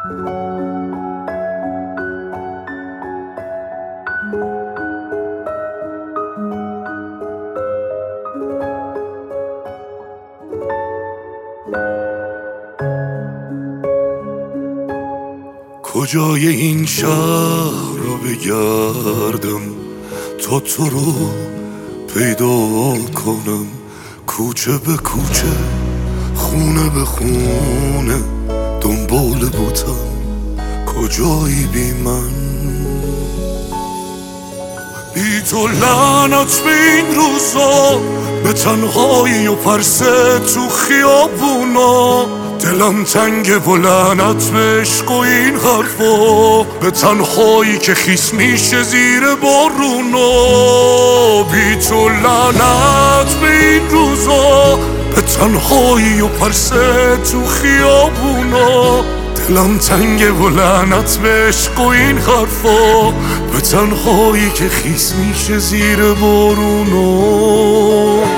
کجای این شهر رو بگردم تا تو رو پیدا کنم، کوچه به کوچه خونه به خونه دنبال بودم، کجایی بی من؟ بی تو لعنت به این روزا، به تنهایی و پرسه تو خیابونا، دلم تنگه و لعنت به عشق و این حرفا، به تنهایی که خیس میشه زیر بارونا. بی تو لعنت به این روزا، به تنهایی و پرسه تو خیابونا، دلم تنگه و لعنت به عشق و این حرفا، به تنهایی که خیس میشه زیر بارونا.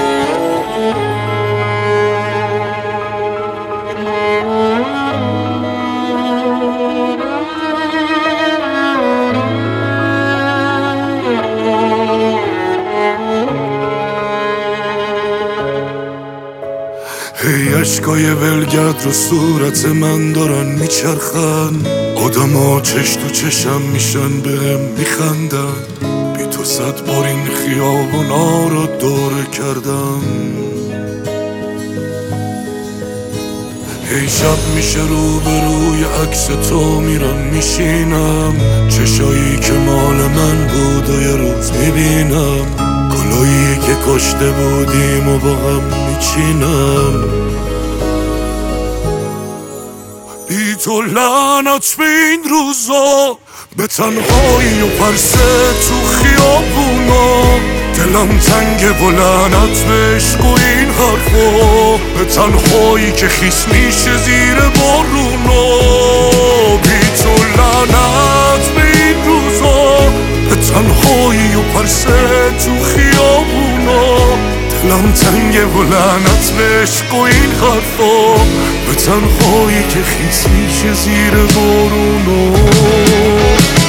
هی اشکای ولگرد رو صورت من دارن میچرخن، آدما چش تو چشم میشن بهم میخندن، بی تو 100 بار این خیابونا رو دوره کردم. هی شب میشه رو به روی عکس تو میرم میشینم، چشایی که مال من بود و یه روز میبینم، گلایی که کاشته بودیم و با هم میچینم. بی تو لعنت به این روزا، به تنهایی و پرسه تو خیابونا، دلم تنگه و لعنت به عشق و این حرفا، به تنهایی که خیس میشه زیر بارونا. بی تو لعنت به این روزا، به تنهایی و پرسه تو خیابونا، دلم تنگه و لعنت به عشق و این حرفا، به تنهایی که خیس میشه زیر بارونا.